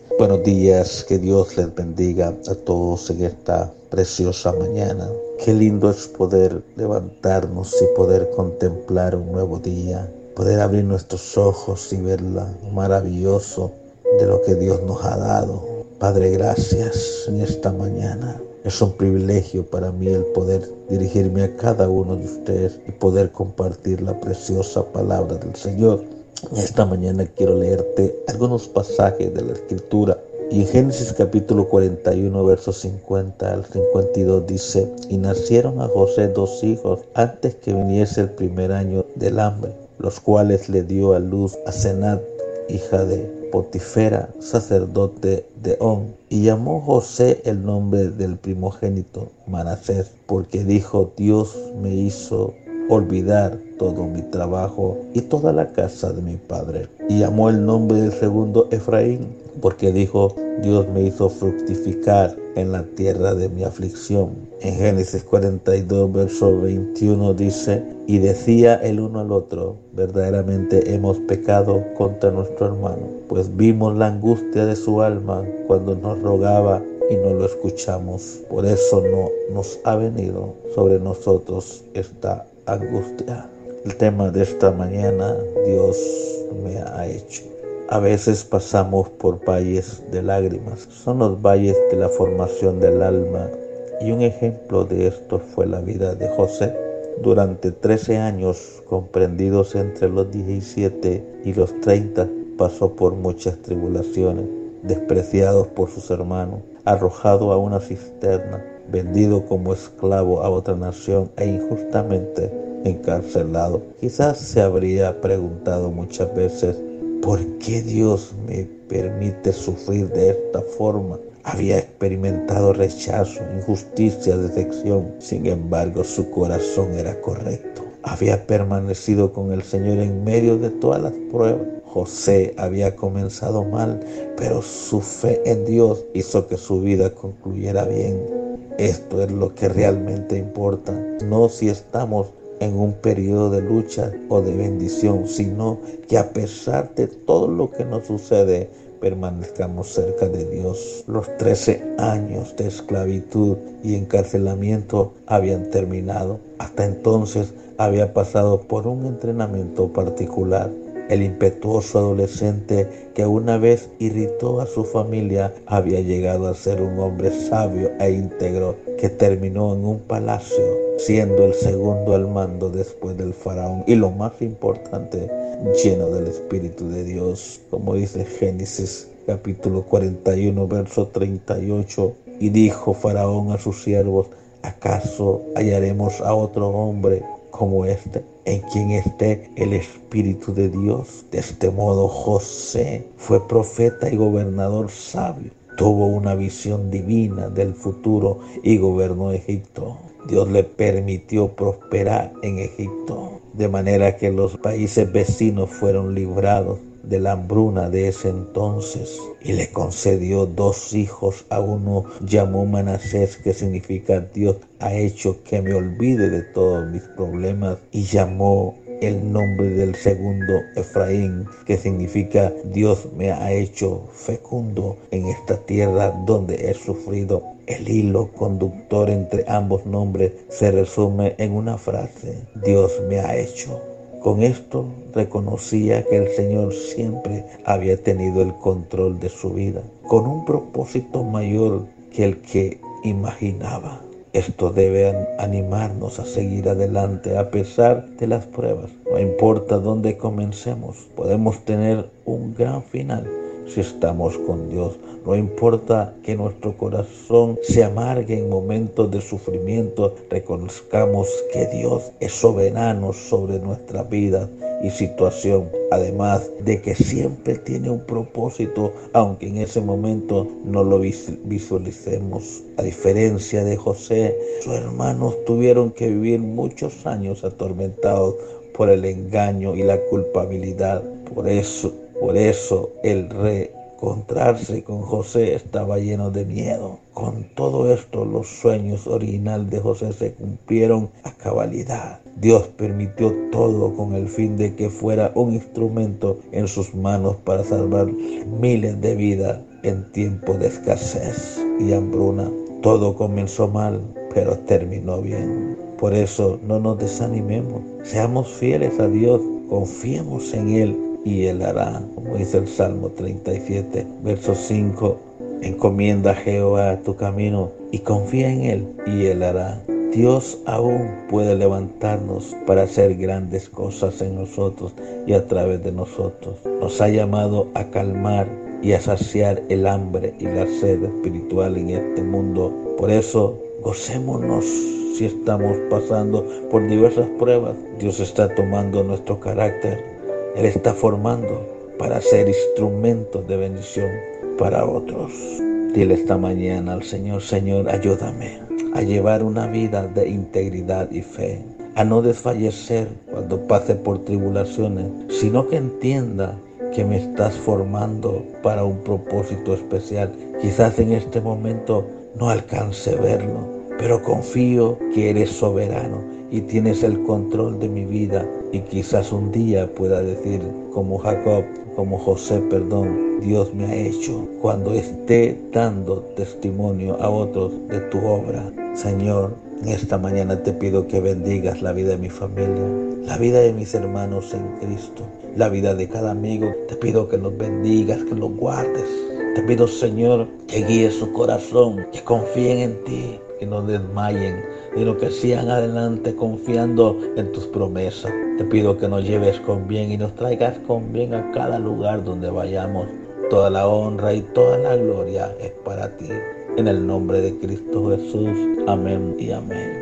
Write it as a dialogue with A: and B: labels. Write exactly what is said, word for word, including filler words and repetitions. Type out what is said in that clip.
A: Buenos días, que Dios les bendiga a todos en esta preciosa mañana. Qué lindo es poder levantarnos y poder contemplar un nuevo día, poder abrir nuestros ojos y ver lo maravilloso de lo que Dios nos ha dado. Padre, gracias en esta mañana. Es un privilegio para mí el poder dirigirme a cada uno de ustedes y poder compartir la preciosa palabra del Señor. Esta mañana quiero leerte algunos pasajes de la Escritura. Y en Génesis capítulo cuarenta y uno, versos cincuenta al cincuenta y dos dice: Y nacieron a José dos hijos antes que viniese el primer año del hambre, los cuales le dio a luz a Senat, hija de Potifera, sacerdote de On. Y llamó José el nombre del primogénito Manasés, porque dijo: Dios me hizo olvidar todo mi trabajo y toda la casa de mi padre. Y llamó el nombre del segundo Efraín, porque dijo: Dios me hizo fructificar en la tierra de mi aflicción. En Génesis cuarenta y dos, verso veintiuno dice: Y decía el uno al otro: verdaderamente hemos pecado contra nuestro hermano, pues vimos la angustia de su alma cuando nos rogaba y no lo escuchamos. Por eso no nos ha venido sobre nosotros esta angustia. El tema de esta mañana: Dios me ha hecho. A veces pasamos por valles de lágrimas. Son los valles de la formación del alma, y un ejemplo de esto fue la vida de José. Durante trece años, comprendidos entre los diecisiete y los treinta, pasó por muchas tribulaciones, despreciado por sus hermanos, arrojado a una cisterna, vendido como esclavo a otra nación e injustamente encarcelado. Quizás se habría preguntado muchas veces: ¿por qué Dios me permite sufrir de esta forma? Había experimentado rechazo, injusticia, decepción. Sin embargo, su corazón era correcto. Había permanecido con el Señor en medio de todas las pruebas. José había comenzado mal, pero su fe en Dios hizo que su vida concluyera bien. Esto es lo que realmente importa, no si estamos en un periodo de lucha o de bendición, sino que a pesar de todo lo que nos sucede, permanezcamos cerca de Dios. Los trece años de esclavitud y encarcelamiento habían terminado. Hasta entonces había pasado por un entrenamiento particular. El impetuoso adolescente que una vez irritó a su familia había llegado a ser un hombre sabio e íntegro que terminó en un palacio, siendo el segundo al mando después del faraón y, lo más importante, lleno del Espíritu de Dios, como dice Génesis capítulo cuarenta y uno, verso treinta y ocho. Y dijo Faraón a sus siervos: ¿acaso hallaremos a otro hombre como este, en quien esté el Espíritu de Dios? De este modo José fue profeta y gobernador sabio. Tuvo una visión divina del futuro y gobernó Egipto. Dios le permitió prosperar en Egipto, de manera que los países vecinos fueron librados de la hambruna de ese entonces, y le concedió dos hijos. A uno llamó Manasés, que significa Dios ha hecho que me olvide de todos mis problemas, y llamó el nombre del segundo Efraín, que significa Dios me ha hecho fecundo en esta tierra donde he sufrido. El hilo conductor entre ambos nombres se resume en una frase: Dios me ha hecho. Con esto reconocía que el Señor siempre había tenido el control de su vida, con un propósito mayor que el que imaginaba. Esto debe animarnos a seguir adelante a pesar de las pruebas. No importa dónde comencemos, podemos tener un gran final si estamos con Dios. No importa que nuestro corazón se amargue en momentos de sufrimiento, reconozcamos que Dios es soberano sobre nuestra vida y situación, además de que siempre tiene un propósito, aunque en ese momento no lo visualicemos. A diferencia de José, sus hermanos tuvieron que vivir muchos años atormentados por el engaño y la culpabilidad. Por eso, por eso el rey encontrarse con José estaba lleno de miedo. Con todo esto, los sueños originales de José se cumplieron a cabalidad. Dios permitió todo con el fin de que fuera un instrumento en sus manos para salvar miles de vidas. en tiempo de escasez y hambruna. Todo comenzó mal, pero terminó bien. Por eso no nos desanimemos, seamos fieles a Dios, confiemos en Él y Él hará. Como dice el Salmo treinta y siete, verso cinco, encomienda a Jehová tu camino y confía en Él y Él hará. Dios aún puede levantarnos para hacer grandes cosas en nosotros y a través de nosotros. Nos ha llamado a calmar y a saciar el hambre y la sed espiritual en este mundo. Por eso, gocémonos si estamos pasando por diversas pruebas. Dios está tomando nuestro carácter. Él está formando para ser instrumentos de bendición para otros. Dile esta mañana al Señor: Señor, ayúdame a llevar una vida de integridad y fe, a no desfallecer cuando pase por tribulaciones, sino que entienda que me estás formando para un propósito especial. Quizás en este momento no alcance a verlo, pero confío que eres soberano y tienes el control de mi vida, y quizás un día pueda decir como Jacob, como José, perdón, Dios me ha hecho, cuando esté dando testimonio a otros de tu obra. Señor, en esta mañana te pido que bendigas la vida de mi familia, la vida de mis hermanos en Cristo, la vida de cada amigo. Te pido que los bendigas, que los guardes. Te pido, Señor, que guíes su corazón, que confíen en ti, que no desmayen, sino que sigan adelante confiando en tus promesas. Te pido que nos lleves con bien y nos traigas con bien a cada lugar donde vayamos. Toda la honra y toda la gloria es para ti. En el nombre de Cristo Jesús. Amén y amén.